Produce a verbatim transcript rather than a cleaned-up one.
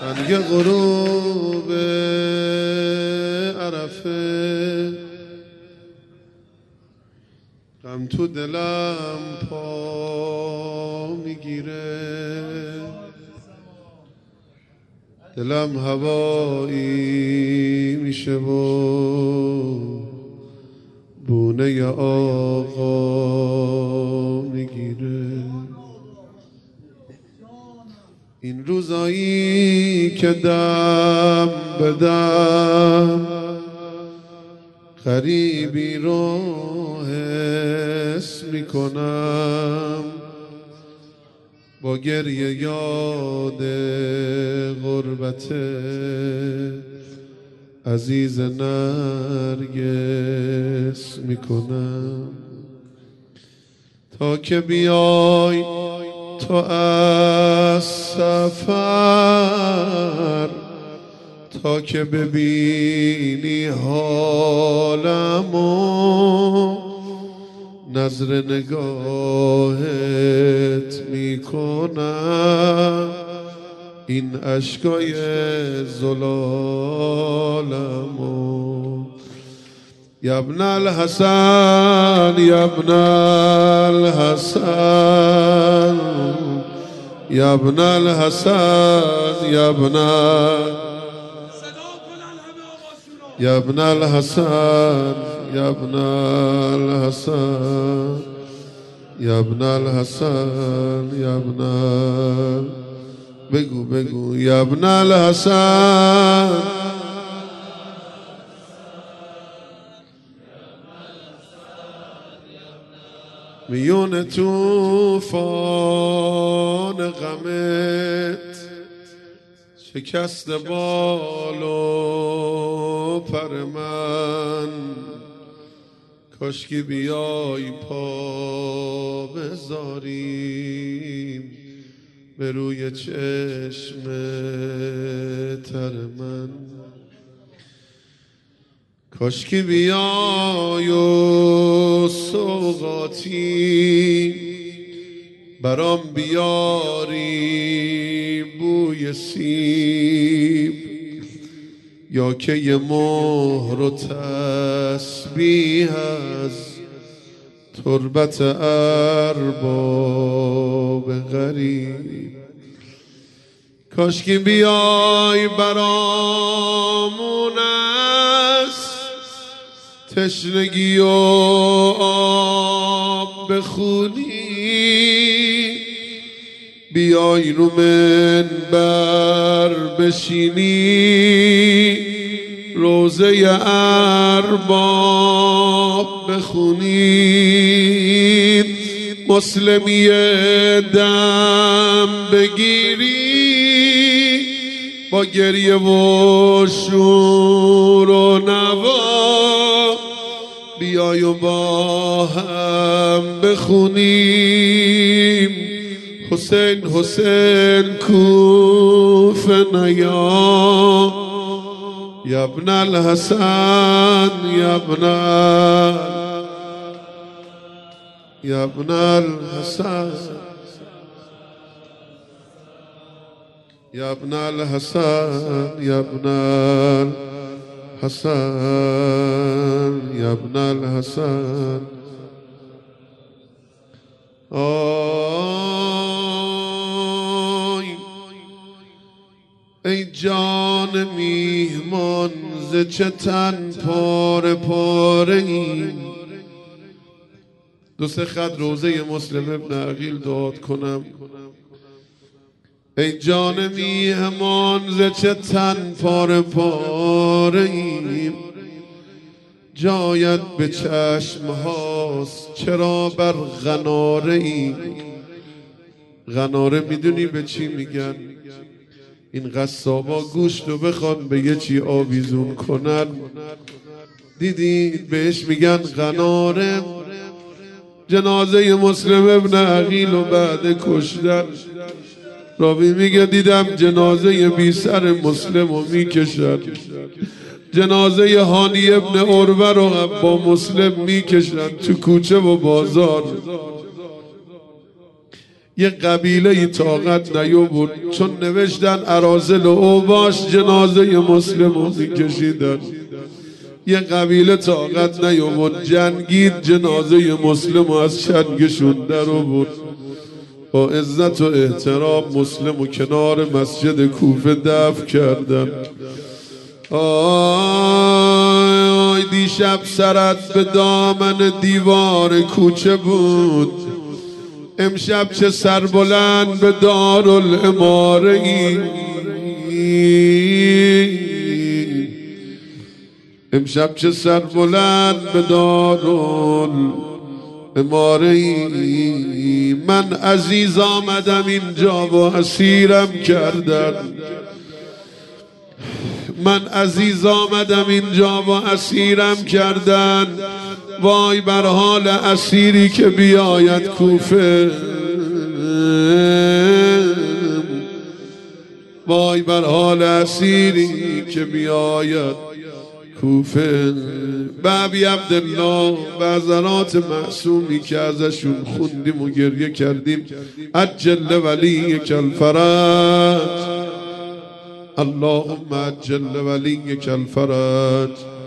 سنگ غروب عرفه غم تو دلم پا میگیره، دلم هوایی میشه و بونه آقا میگیره. این روزایی که دم به دم غریبی رو حس میکنم، با گریه یاد غربت عزیز نرگس میکنم. تا که بیای تو از سفر، تا که ببینی حالمو، نظر نگاهت میکنم این اشکای زلالمو. یا ابن الحسن یا ابن الحسن یا ابن الحسن یا ابن یا ابن الحسن یا ابن الحسن یا ابن الحسن یا ابن بگو بگو یا ابن الحسن میون توفان غمت شکست بال و پر من، کاشکی بیای پا بذاریم به روی چشم تر من. کاشکی بیای و سوغاتی برام بیاری بوی سیب، یا که یه مهر و تسبیح از تربت ارباب غریب. کاشکی بیای برامون از تشنگی و آب بخونی، بیای رو منبر بشینی روزه ارباب بخونی، مسلمی دم بگیری با گریه و شور و نوا، بیای و با هم بخونیم حسین حسین کوفه نیا. یا ابن الحسن یا ابن یا ابن الحسن یا ابن الحسن یا ابن الحسن یا ابن الحسن. آی ای جان میهمان ز چه تن پاره پاره ای. دو سه خط روزه مسلم ابن عقیل داد کنم. ای جان میهمان ز چه تن پاره پاره ای، جایت به چشم هاست چرا بر غناره ای. غناره میدونی به چی میگن؟ این قصابا گوشت رو بخوان به یه چی آویزون کنن، دیدی بهش میگن غناره. جنازه مسلم ابن عقیل و بعد کشتن، راوی میگه دیدم جنازه بی سر مسلم رو میکشن، جنازه هانی ابن عروه رو با مسلم میکشن تو کوچه و بازار. یه قبیله طاقت نیاورد، چون نوشتن اراذل و اوباش جنازه مسلمو میکشیدن. یه قبیله طاقت نیاورد، جنگید، جنازه مسلمو از چنگشون در آورد. با عزت و احترام مسلمو کنار مسجد کوفه دفن کردن. آی دیشب سرت به دامن دیوار کوچه بود، امشب چه سربلند به دارالعماره ای. امشب چه سربلند به دارالعماره ای. من عزیز آمدم اینجا و اسیرم کردن. من عزیز آمدم اینجا و اسیرم کردن. وای بر حال اسیری که بیاید کوفه، وای بر حال اسیری که بیاید کوفه. بابی عبدالله به حضرات معصومی که ازشون خوندیم و گریه کردیم، عجل ولیک الفرج، اللهم عجل ولیک الفرج.